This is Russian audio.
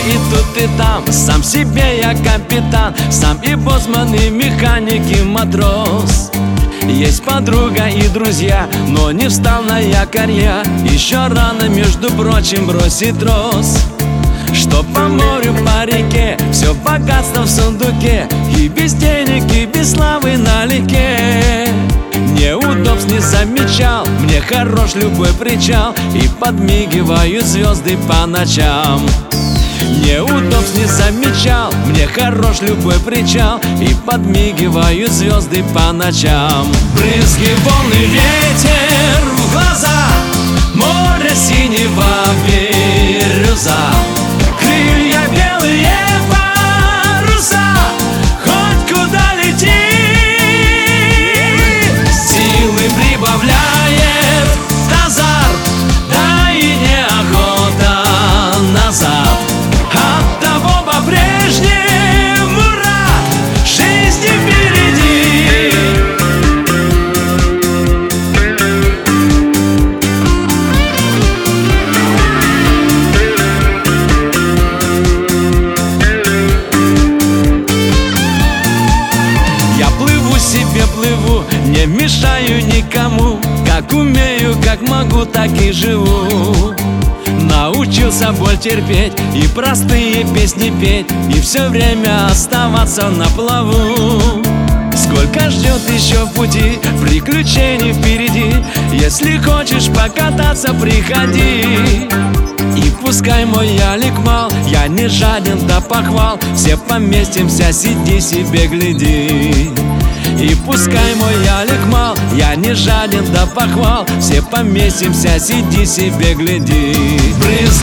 и тут, и там. Сам себе я капитан, сам и боцман, и механик, и матрос. Есть подруга и друзья, но не встал на якорь я. Еще рано, между прочим, бросить трос. Что по морю, по реке, все богатство в сундуке. И без денег, и без славы налегке. Неудобств не замечал, мне хорош любой причал. И подмигивают звезды по ночам. Неудобств не замечал, мне хорош любой причал. И подмигивают звезды по ночам. Брызги, волны, ветер в глаза, море синего бирюза, крылья белые паруса, хоть куда лети. Силы прибавляет азарт, да и неохота назад. Оттого по-прежнему рад жизни впереди. Я плыву себе, плыву, не мешаю никому. Как умею, как могу, так и живу. Научился боль терпеть и простые песни петь, и все время оставаться на плаву. Сколько ждет еще в пути, приключений впереди. Если хочешь покататься, приходи. И пускай мой ялик мал, я не жаден до похвал. Все поместимся, сиди себе, гляди. И пускай мой ялик мал, я не жаден до похвал. Все поместимся, сиди себе, гляди.